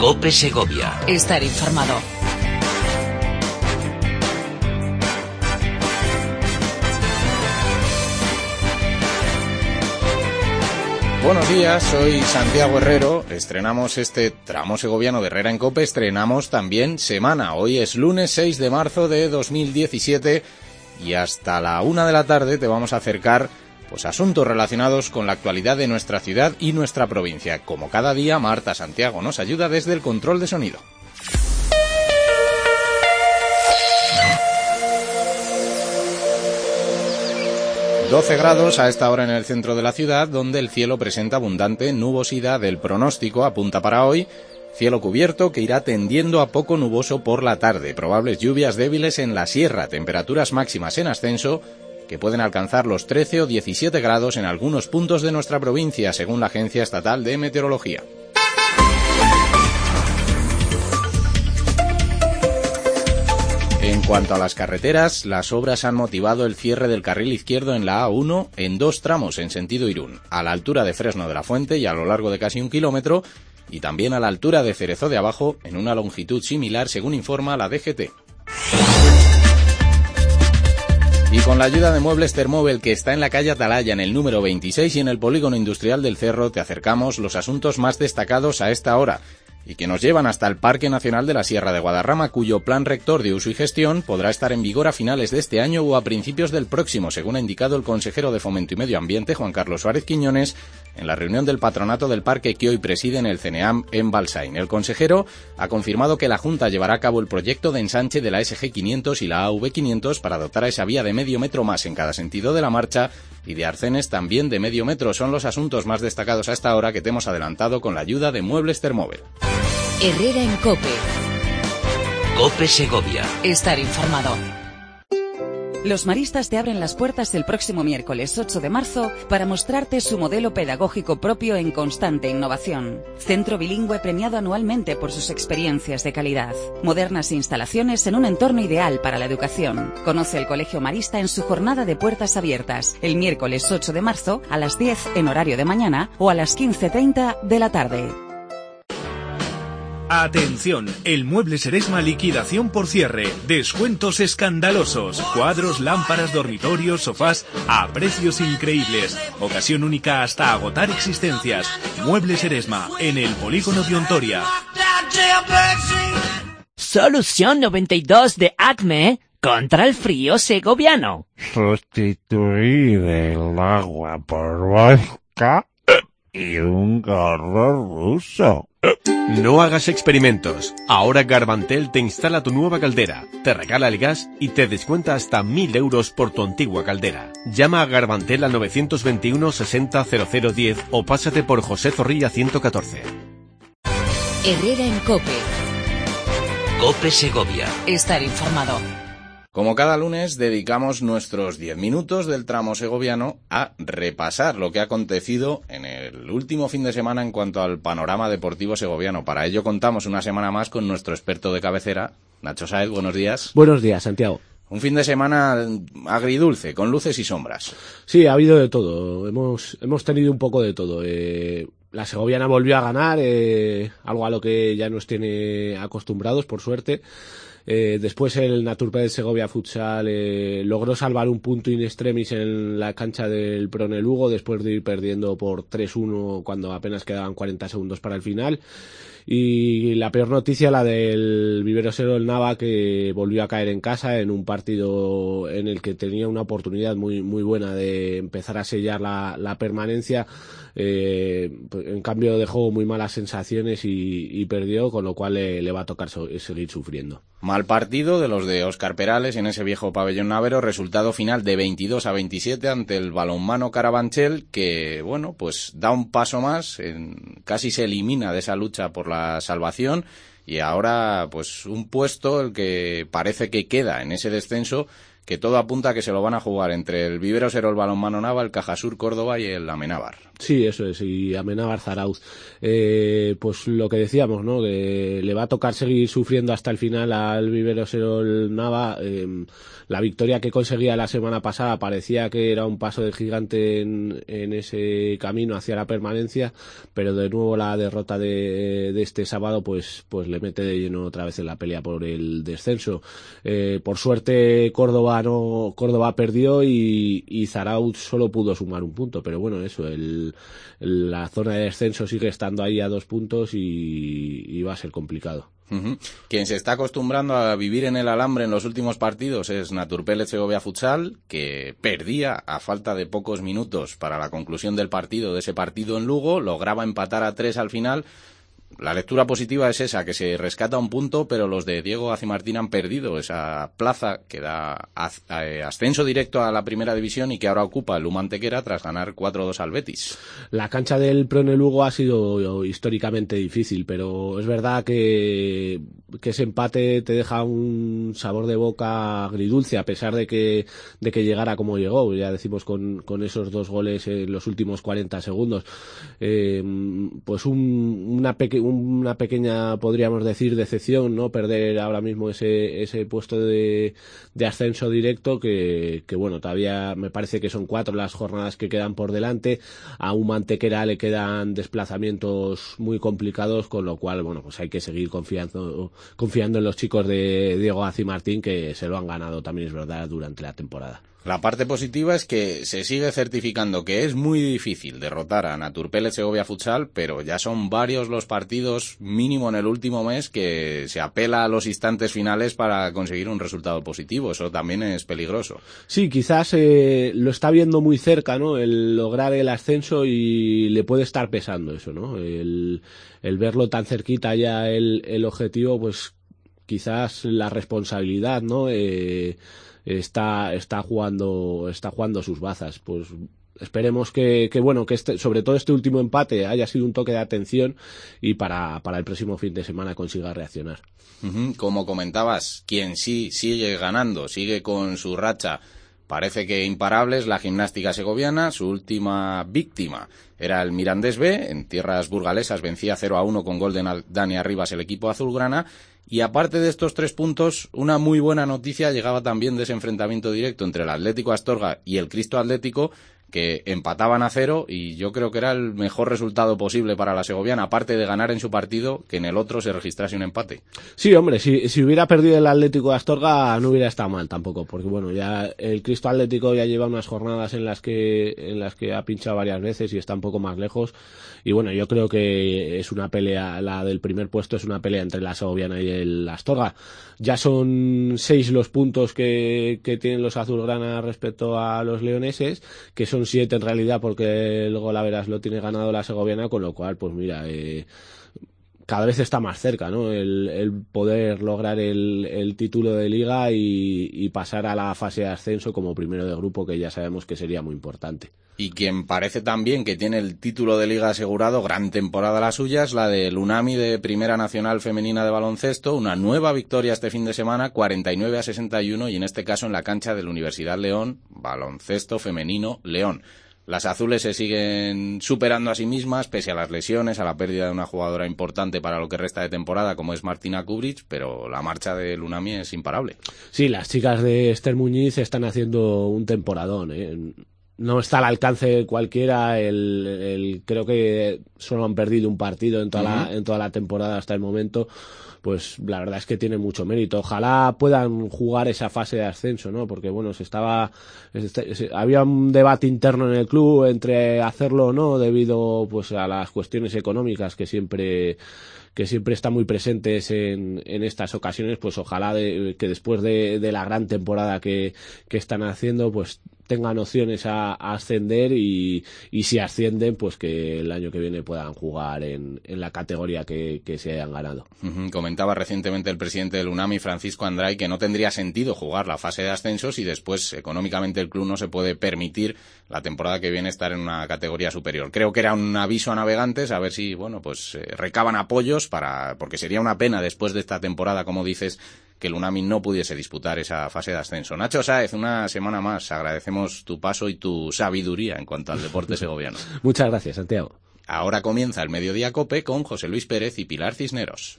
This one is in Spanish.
COPE Segovia. Estar informado. Buenos días, soy Santiago Herrero. Estrenamos este tramo segoviano de Herrera en COPE. Estrenamos también semana. Hoy es lunes 6 de marzo de 2017 y hasta la 1 de la tarde te vamos a acercar asuntos relacionados con la actualidad de nuestra ciudad y nuestra provincia. Como cada día, Marta Santiago nos ayuda desde el control de sonido. ...12 grados a esta hora en el centro de la ciudad, donde el cielo presenta abundante nubosidad. El pronóstico apunta para hoy cielo cubierto que irá tendiendo a poco nuboso por la tarde. Probables lluvias débiles en la sierra, temperaturas máximas en ascenso que pueden alcanzar los 13 o 17 grados en algunos puntos de nuestra provincia, según la Agencia Estatal de Meteorología. En cuanto a las carreteras, las obras han motivado el cierre del carril izquierdo en la A1 en 2 tramos en sentido Irún, a la altura de Fresno de la Fuente y a lo largo de casi 1 kilómetro, y también a la altura de Cerezo de Abajo en una longitud similar, según informa la DGT. Y con la ayuda de Muebles Thermóvel, que está en la calle Atalaya, en el número 26 y en el polígono industrial del Cerro, te acercamos los asuntos más destacados a esta hora y que nos llevan hasta el Parque Nacional de la Sierra de Guadarrama, cuyo plan rector de uso y gestión podrá estar en vigor a finales de este año o a principios del próximo, según ha indicado el consejero de Fomento y Medio Ambiente, Juan Carlos Suárez Quiñones, en la reunión del patronato del parque que hoy preside en el CNEAM en Balsain. El consejero ha confirmado que la Junta llevará a cabo el proyecto de ensanche de la SG 500 y la AV 500 para dotar a esa vía de medio metro más en cada sentido de la marcha y de arcenes también de medio metro. Son los asuntos más destacados a esta hora que te hemos adelantado con la ayuda de Muebles Thermóvel. Herrera en COPE. COPE Segovia. Estar informado. Los maristas te abren las puertas el próximo miércoles 8 de marzo para mostrarte su modelo pedagógico propio en constante innovación. Centro bilingüe premiado anualmente por sus experiencias de calidad. Modernas instalaciones en un entorno ideal para la educación. Conoce el Colegio Marista en su jornada de puertas abiertas, el miércoles 8 de marzo a las 10 en horario de mañana o a las 15:30 de la tarde. Atención, el Mueble Seresma liquidación por cierre, descuentos escandalosos, cuadros, lámparas, dormitorios, sofás a precios increíbles, ocasión única hasta agotar existencias. Mueble Seresma en el polígono de Ontoria. Solución 92 de Acme contra el frío segoviano. Sustituir el agua por vodka y un gorro ruso. No hagas experimentos. Ahora Garbantel te instala tu nueva caldera, te regala el gas y te descuenta hasta 1.000 euros por tu antigua caldera. Llama a Garbantel al 921 60 0010 o pásate por José Zorrilla 114. Herrera en COPE. COPE Segovia. Estar informado. Como cada lunes, dedicamos nuestros 10 minutos del tramo segoviano a repasar lo que ha acontecido en el último fin de semana en cuanto al panorama deportivo segoviano. Para ello contamos una semana más con nuestro experto de cabecera, Nacho Sáez. Buenos días. Buenos días, Santiago. Un fin de semana agridulce, con luces y sombras. Sí, ha habido de todo. Hemos tenido un poco de todo. La segoviana volvió a ganar, algo a lo que ya nos tiene acostumbrados, por suerte. Después el Naturped Segovia Futsal logró salvar un punto in extremis en la cancha del Prone Lugo después de ir perdiendo por 3-1 cuando apenas quedaban 40 segundos para el final. Y la peor noticia, la del Vivero Sero del Nava, que volvió a caer en casa en un partido en el que tenía una oportunidad muy buena de empezar a sellar la permanencia. En cambio dejó muy malas sensaciones y perdió, con lo cual le va a tocar seguir sufriendo. Mal partido de los de Óscar Perales en ese viejo pabellón navero, resultado final de 22-27 ante el Balonmano Carabanchel, que bueno, pues da un paso más, casi se elimina de esa lucha por la salvación y ahora pues un puesto el que parece que queda en ese descenso que todo apunta a que se lo van a jugar entre el Viveros Erol Balonmano Nava, el Cajasur Córdoba y el Amenábar. Sí, eso es, y Amenábar Zarauz. Pues lo que decíamos, ¿no? Que le va a tocar seguir sufriendo hasta el final al Viveros Erol Nava. La victoria que conseguía la semana pasada parecía que era un paso de gigante en ese camino hacia la permanencia, pero de nuevo la derrota de este sábado pues le mete de lleno otra vez en la pelea por el descenso. Por suerte Córdoba perdió y Zarauz solo pudo sumar un punto, pero bueno, eso, la zona de descenso sigue estando ahí a 2 puntos y va a ser complicado. Uh-huh. Quien se está acostumbrando a vivir en el alambre en los últimos partidos es Naturpelec Segovia Futsal, que perdía a falta de pocos minutos para la conclusión del partido, de ese partido en Lugo, lograba empatar a 3 al final. La lectura positiva es esa, que se rescata un punto, pero los de Diego Acimartín han perdido esa plaza que da ascenso directo a la primera división y que ahora ocupa el Luma Antequera tras ganar 4-2 al Betis. La cancha del Prone Lugo ha sido históricamente difícil, pero es verdad que ese empate te deja un sabor de boca agridulce, a pesar de que llegara como llegó, ya decimos con esos 2 goles en los últimos 40 segundos. Pues una pequeña, podríamos decir, decepción, ¿no? Perder ahora mismo ese puesto de ascenso directo que bueno, todavía me parece que son 4 las jornadas que quedan por delante. A un Mantequera le quedan desplazamientos muy complicados, con lo cual, bueno, pues hay que seguir confiando en los chicos de Diego Acimartín, que se lo han ganado también, es verdad, durante la temporada. La parte positiva es que se sigue certificando que es muy difícil derrotar a Naturpelec Segovia Futsal, pero ya son varios los partidos, mínimo en el último mes, que se apela a los instantes finales para conseguir un resultado positivo. Eso también es peligroso. Sí, quizás lo está viendo muy cerca, ¿no? El lograr el ascenso, y le puede estar pesando eso, ¿no? El verlo tan cerquita ya el objetivo, pues quizás la responsabilidad, ¿no? Está jugando sus bazas. Pues esperemos que sobre todo este último empate haya sido un toque de atención y para el próximo fin de semana consiga reaccionar. Como comentabas, quien sí sigue ganando, sigue con su racha, parece que imparable, es la Gimnástica Segoviana. Su última víctima era el Mirandés B, en tierras burgalesas vencía 0-1 con gol de Dani Arribas el equipo azulgrana. Y aparte de estos 3 puntos, una muy buena noticia llegaba también de ese enfrentamiento directo entre el Atlético Astorga y el Cristo Atlético, que empataban a 0, y yo creo que era el mejor resultado posible para la segoviana, aparte de ganar en su partido, que en el otro se registrase un empate. Sí, hombre, si hubiera perdido el Atlético de Astorga no hubiera estado mal tampoco, porque bueno, ya el Cristo Atlético ya lleva unas jornadas en las que ha pinchado varias veces y está un poco más lejos, y bueno, yo creo que es una pelea, la del primer puesto es una pelea entre la segoviana y el Astorga. Ya son 6 los puntos que tienen los azulgrana respecto a los leoneses, que son 7 en realidad, porque el Golaveras lo tiene ganado la segoviana, con lo cual, pues mira, cada vez está más cerca, ¿no? El poder lograr el título de liga y pasar a la fase de ascenso como primero de grupo, que ya sabemos que sería muy importante. Y quien parece también que tiene el título de liga asegurado, gran temporada la suya, es la del Unami de Primera Nacional Femenina de Baloncesto. Una nueva victoria este fin de semana, 49-61, y en este caso en la cancha de la Universidad León, baloncesto femenino León. Las azules se siguen superando a sí mismas, pese a las lesiones, a la pérdida de una jugadora importante para lo que resta de temporada, como es Martina Kubric, pero la marcha del Unami es imparable. Sí, las chicas de Esther Muñiz están haciendo un temporadón, ¿eh? No está al alcance de cualquiera, creo que solo han perdido un partido en toda la temporada hasta el momento. Pues la verdad es que tiene mucho mérito. Ojalá puedan jugar esa fase de ascenso, ¿no? Porque bueno, había un debate interno en el club entre hacerlo o no, debido pues a las cuestiones económicas que siempre están muy presentes en estas ocasiones. Pues ojalá que después de la gran temporada que están haciendo, pues tengan opciones a ascender, y si ascienden, pues que el año que viene puedan jugar en la categoría que se hayan ganado. Comentaba recientemente el presidente del Unami, Francisco Andray, que no tendría sentido jugar la fase de ascensos y después económicamente el club no se puede permitir la temporada que viene estar en una categoría superior. Creo que era un aviso a navegantes, a ver si recaban apoyos porque sería una pena después de esta temporada, como dices, que el Unami no pudiese disputar esa fase de ascenso. Nacho Sáez, una semana más, agradecemos tu paso y tu sabiduría en cuanto al deporte segoviano. Muchas gracias, Santiago. Ahora comienza el Mediodía COPE con José Luis Pérez y Pilar Cisneros.